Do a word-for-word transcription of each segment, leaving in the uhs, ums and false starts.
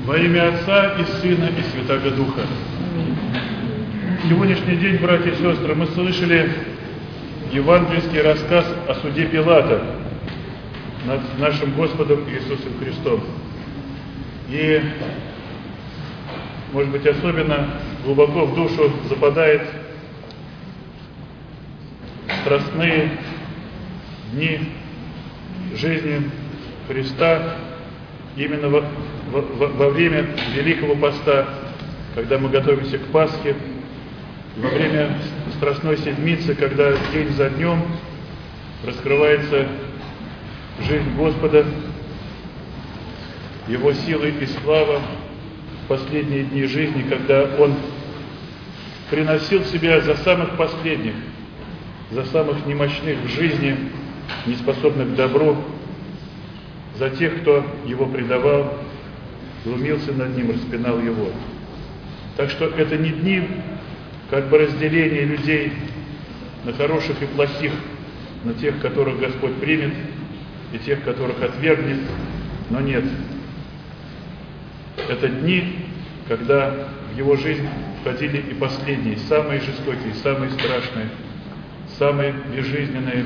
Во имя Отца и Сына и Святаго Духа. Сегодняшний день, братья и сестры, мы слышали евангельский рассказ о суде Пилата над нашим Господом Иисусом Христом. И, может быть, особенно глубоко в душу западает страстные дни жизни Христа именно во, во, во время Великого Поста, когда мы готовимся к Пасхе, во время Страстной Седмицы, когда день за днем раскрывается жизнь Господа, Его силы и слава в последние дни жизни, когда Он приносил себя за самых последних, за самых немощных в жизни, неспособных к добру, за тех, кто Его предавал, глумился над Ним, распинал Его. Так что это не дни как бы разделения людей на хороших и плохих, на тех, которых Господь примет, и тех, которых отвергнет, но нет. Это дни, когда в Его жизнь входили и последние, самые жестокие, самые страшные, самые безжизненные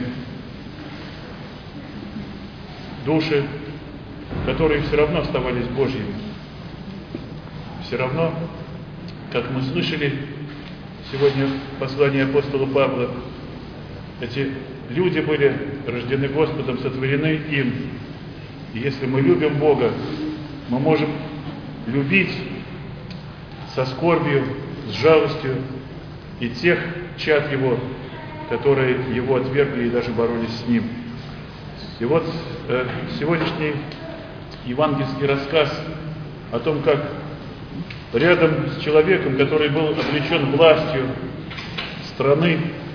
души, которые все равно оставались Божьими. Все равно, как мы слышали сегодня в послании апостола Павла, эти люди были рождены Господом, сотворены им. И если мы любим Бога, мы можем любить со скорбью, с жалостью и тех чад Его, которые Его отвергли и даже боролись с Ним. И вот э, сегодняшний евангельский рассказ о том, как рядом с человеком, который был облечен властью страны,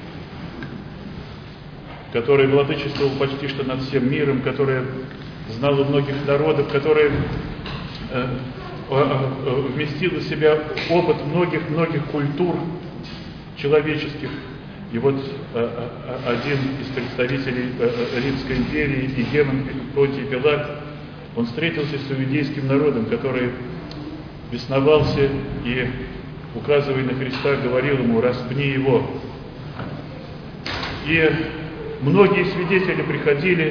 который владычествовал почти что над всем миром, который знал у многих народов, который э, э, вместил в себя опыт многих-многих культур человеческих. И вот э, один из представителей э, Римской империи, Игемен Понтий Пилат, он встретился с иудейским народом, который бесновался и, указывая на Христа, говорил ему: распни его. И многие свидетели приходили,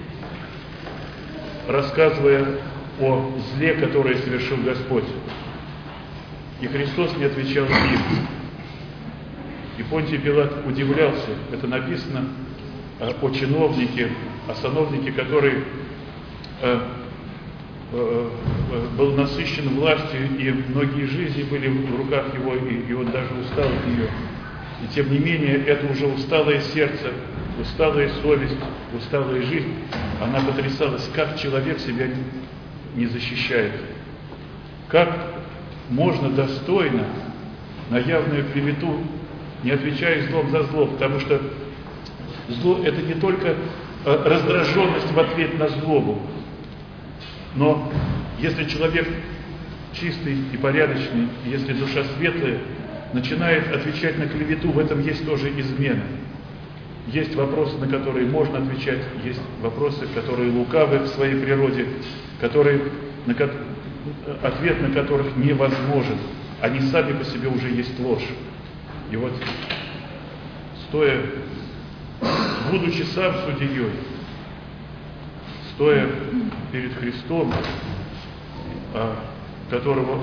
рассказывая о зле, которое совершил Господь. И Христос не отвечал им. И Понтий Пилат удивлялся. Это написано о чиновнике, о сановнике, который э, э, был насыщен властью, и многие жизни были в руках его, и, и он даже устал от нее. И тем не менее, это уже усталое сердце, усталая совесть, усталая жизнь, она потрясалась, как человек себя не защищает. Как можно достойно на явную клевету, не отвечая злом за зло, потому что зло — это не только раздраженность в ответ на злобу, но если человек чистый и порядочный, если душа светлая, начинает отвечать на клевету, в этом есть тоже измена. Есть вопросы, на которые можно отвечать, есть вопросы, которые лукавы в своей природе, которые, на, ответ на которых невозможен. Они сами по себе уже есть ложь. И вот, стоя, будучи сам судьей, стоя перед Христом, которого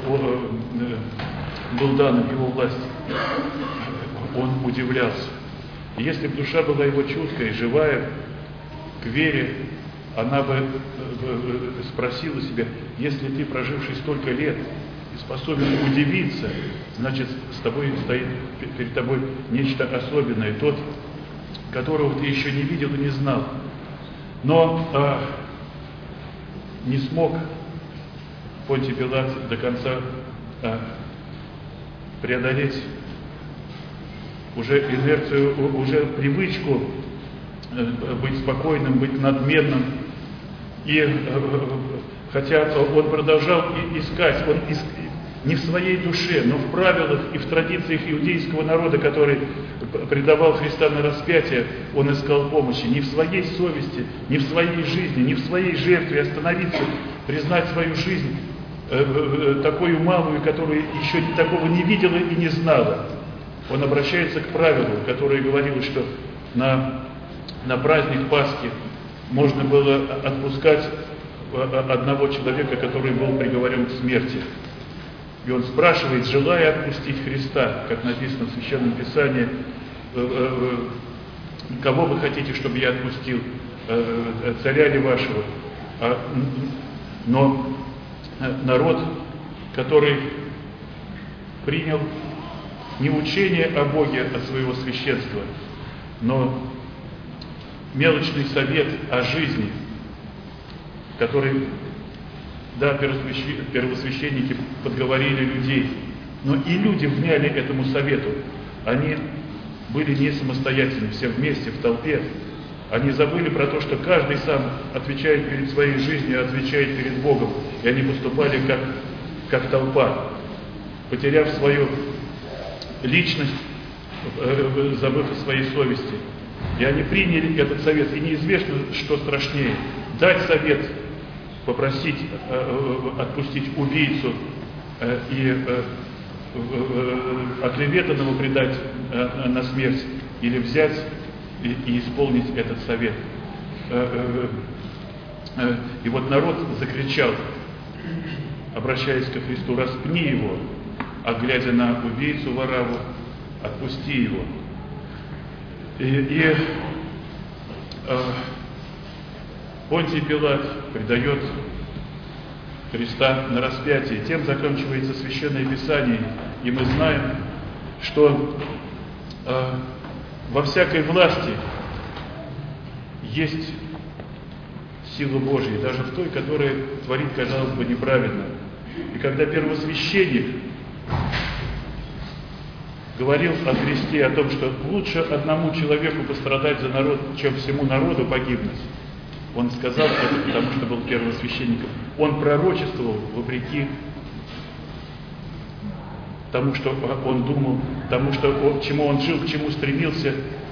был дан Его власть, он удивлялся. И если бы душа была его чуткая, живая, к вере, она бы спросила себя: если ты, проживший столько лет, способен удивиться, значит, с тобой стоит перед тобой нечто особенное, тот, которого ты еще не видел и не знал. Но а, не смог Понтий Пилат до конца а, преодолеть уже инерцию, уже привычку быть спокойным, быть надменным. И хотя он продолжал искать, он иск, не в своей душе, но в правилах и в традициях иудейского народа, который предавал Христа на распятие, он искал помощи. Не в своей совести, не в своей жизни, не в своей жертве остановиться, признать свою жизнь такую малую, которая еще такого не видела и не знала. Он обращается к правилу, которое говорило, что на, на праздник Пасхи можно было отпускать одного человека, который был приговорен к смерти. И он спрашивает, желая отпустить Христа, как написано в Священном Писании, кого вы хотите, чтобы я отпустил, царя ли вашего? Но народ, который принял не учение о Боге от своего священства, но мелочный совет о жизни, который, да, первосвященники подговорили людей, но и люди вняли этому совету. Они были не самостоятельны, все вместе, в толпе. Они забыли про то, что каждый сам отвечает перед своей жизнью, отвечает перед Богом. И они поступали как, как толпа, потеряв свою личность, забыв о своей совести. И они приняли этот совет. И неизвестно, что страшнее. Дать совет, попросить отпустить убийцу и оклеветанного предать на смерть, или взять и, и исполнить этот совет. И вот народ закричал, обращаясь ко Христу: распни его, а глядя на убийцу Варавву, отпусти его. И, и э, Понтий Пилат предает Христа на распятие. Тем заканчивается Священное Писание, и мы знаем, что э, во всякой власти есть сила Божья, даже в той, которая творит, казалось бы, неправильно. И когда первосвященник говорил о Христе, о том, что лучше одному человеку пострадать за народ, чем всему народу погибнуть, он сказал это, потому что был первосвященником. Он пророчествовал вопреки тому, что он думал, тому, что, чему он жил, к чему стремился,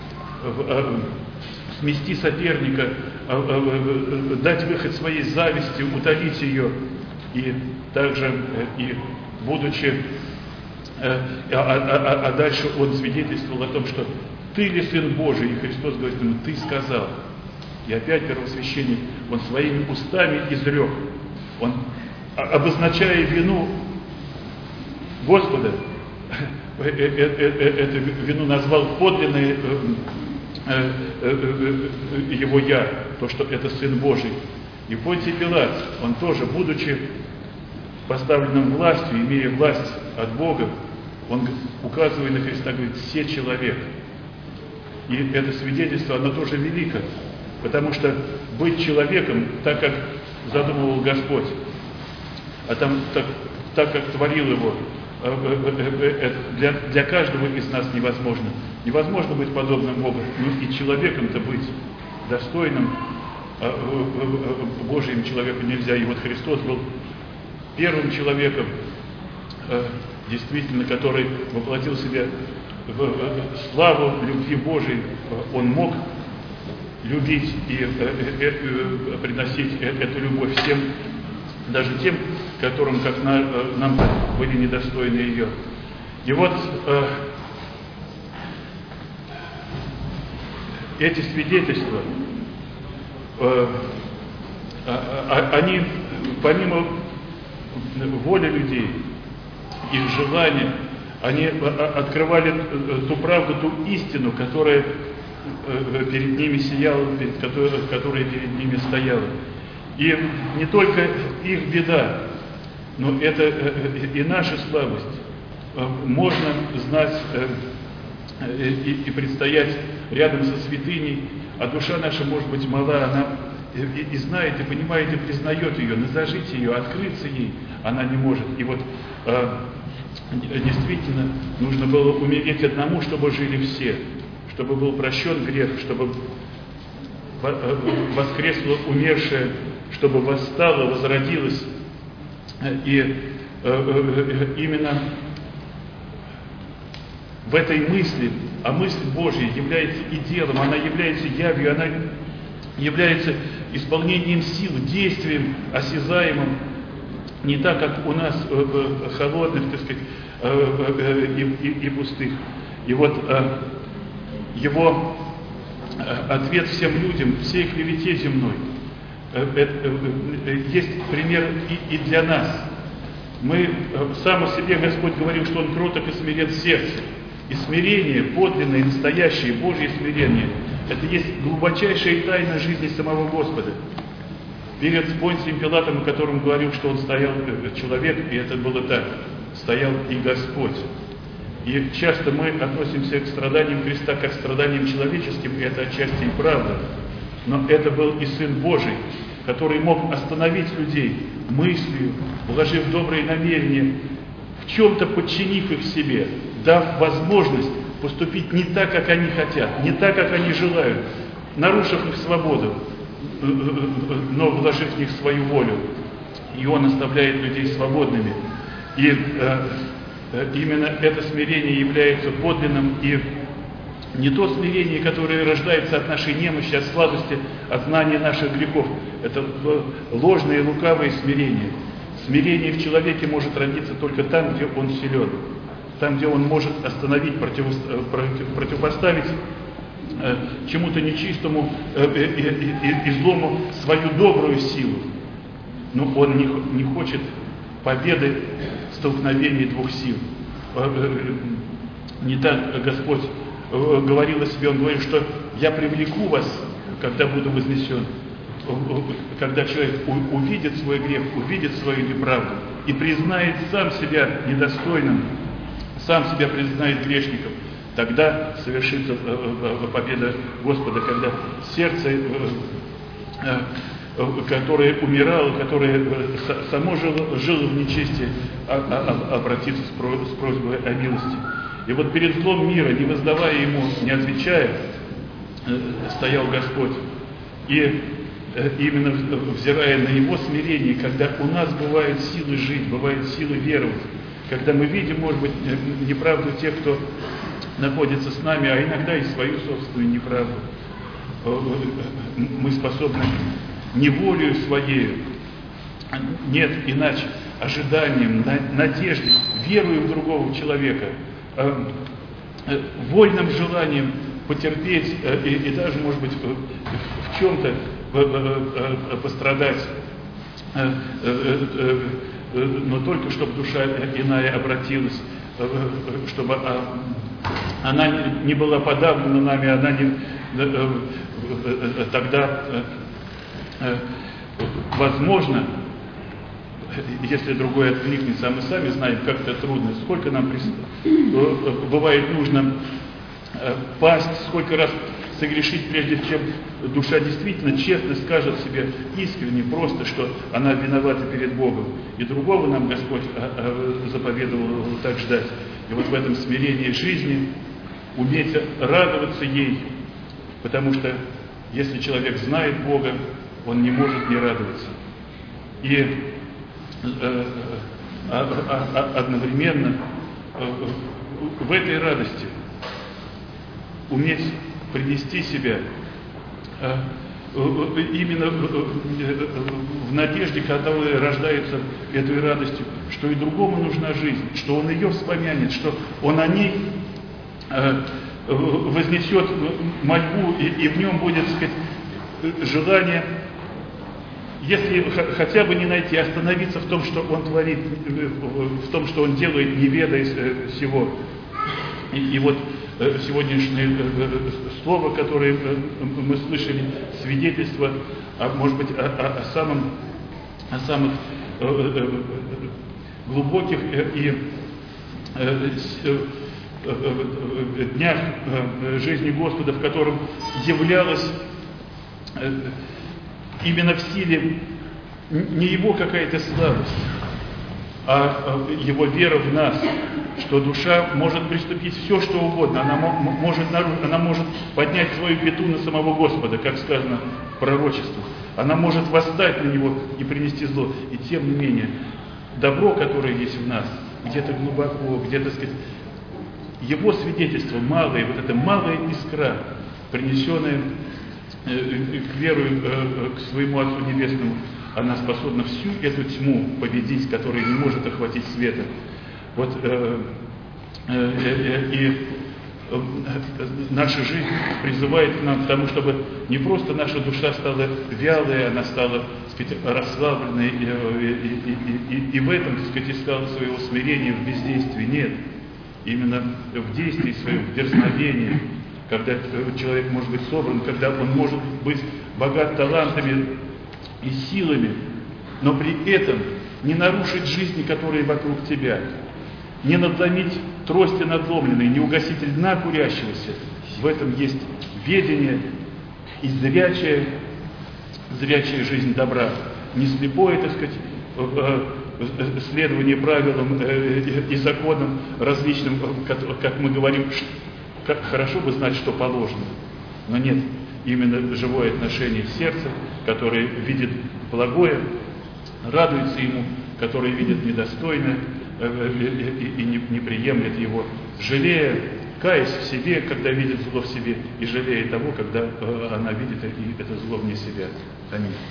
смести соперника, дать выход своей зависти, утолить ее. И также, и будучи, а, а, а дальше он свидетельствовал о том, что ты ли Сын Божий, и Христос говорит ему: ты сказал. И опять первосвященник, он своими устами изрек, он, обозначая вину Господа, эту вину назвал подлинной его я, то, что это Сын Божий. И Понтий Пилат, он тоже, будучи поставленным властью, имея власть от Бога, он, указывая на Христа, говорит: «Се человек». И это свидетельство, оно тоже велико, потому что быть человеком, так как задумывал Господь, а там, так, так как творил его, для, для каждого из нас невозможно. Невозможно быть подобным Богу, но и человеком-то быть достойным Божьим человеком нельзя. И вот Христос был первым человеком, действительно, который воплотил себя в славу любви Божией. Он мог любить и приносить эту любовь всем, даже тем, которым, как на, нам, были недостойны ее. И вот э, эти свидетельства, э, э, они, помимо воли людей, их желания, они открывали ту правду, ту истину, которая перед ними сияла, которая, которая перед ними стояла. И не только их беда, но это и наша слабость. Можно знать и предстоять рядом со святыней, а душа наша может быть мала, она и знает, и понимает, и признает ее, но зажить ее, открыться ей она не может. И вот действительно нужно было умереть одному, чтобы жили все, чтобы был прощен грех, чтобы воскресла умершая, чтобы восстала, возродилась. И именно в этой мысли, а мысль Божья является и делом, она является явью, она является исполнением сил, действием осязаемым не так, как у нас холодных, так сказать, и, и, и пустых. И вот его ответ всем людям, всей клевете земной, есть пример и, и для нас. Мы, сам о себе Господь говорил, что Он кроток и смирен в сердце. И смирение, подлинное, настоящее, Божье смирение, это есть глубочайшая тайна жизни самого Господа. Перед Понтием Пилатом, о котором говорил, что он стоял человек, и это было так, стоял и Господь. И часто мы относимся к страданиям Христа как к страданиям человеческим, и это отчасти и правда. Но это был и Сын Божий, который мог остановить людей мыслью, вложив добрые намерения, в чем-то подчинив их себе, дав возможность поступить не так, как они хотят, не так, как они желают, нарушив их свободу, но вложив в них свою волю. И Он оставляет людей свободными. И э, именно это смирение является подлинным, и не то смирение, которое рождается от нашей немощи, от слабости, от знания наших грехов. Это ложное и лукавое смирение. Смирение в человеке может родиться только там, где он силен, там, где он может остановить, против, против, противопоставить э, чему-то нечистому э, и, и, и злому свою добрую силу. Но он не, не хочет победы в столкновении двух сил. Э, э, не так Господь э, говорил о себе, Он говорит, что я привлеку вас, когда буду вознесен. Когда человек увидит свой грех, увидит свою неправду и признает сам себя недостойным, сам себя признает грешником, тогда совершится победа Господа, когда сердце, которое умирало, которое само жило, жило в нечестии, обратится с просьбой о милости. И вот перед злом мира, не воздавая ему, не отвечая, стоял Господь. И именно взирая на Его смирение, когда у нас бывают силы жить, бывают силы веровать, когда мы видим, может быть, неправду тех, кто находится с нами, а иногда и свою собственную неправду, мы способны не волею своей, нет, иначе, ожиданием, надеждой, верою в другого человека, вольным желанием потерпеть и, и даже, может быть, в чем-то пострадать, но только чтобы душа иная обратилась, чтобы она не была подавлена нами, она не, тогда возможно, если другой откликнется, а мы сами знаем, как это трудно, сколько нам бывает нужно пасть, сколько раз согрешить, прежде чем душа действительно честно скажет себе искренне, просто, что она виновата перед Богом. И другого нам Господь заповедовал так ждать. И вот в этом смирении жизни уметь радоваться ей, потому что если человек знает Бога, он не может не радоваться. И э, э, одновременно э, в этой радости уметь принести себя э, именно в надежде, которая рождается этой радостью, что и другому нужна жизнь, что он ее вспомянет, что он о ней э, вознесет мольбу, и, и в нем будет, так сказать, желание, если хотя бы не найти, остановиться в том, что он творит, в том, что он делает, не ведая всего. И, и вот сегодняшнее слово, которое мы слышали, свидетельство, а, может быть, о, о, о, самом, о самых глубоких и днях жизни Господа, в котором являлось именно в силе не Его какая-то слабость, а Его вера в нас, что душа может приступить все, что угодно, она может, она может поднять свою пяту на самого Господа, как сказано в пророчествах, она может восстать на Него и принести зло, и тем не менее, добро, которое есть в нас, где-то глубоко, где-то, так сказать, Его свидетельство малое, вот эта малая искра, принесенная к веру к своему Отцу Небесному, она способна всю эту тьму победить, которая не может охватить света. Вот э, э, э, и э, наша жизнь призывает к нам к тому, чтобы не просто наша душа стала вялой, она стала, так сказать, расслабленной, и, и, и, и, и в этом, так сказать, искала своего смирения в бездействии. Нет. Именно в действии своем, в дерзновении, когда человек может быть собран, когда он может быть богат талантами и силами, но при этом не нарушить жизни, которые вокруг тебя, не надломить трости надломленные, не угасить льна курящегося. В этом есть ведение и зрячая, зрячая жизнь добра, не слепое, так сказать, следование правилам и законам различным, как мы говорим, хорошо бы знать, что положено, но нет, именно живое отношение сердца, которое видит благое, радуется ему, которое видит недостойное и не приемлет его, жалея, каясь в себе, когда видит зло в себе, и жалея того, когда она видит это зло вне себя. Аминь.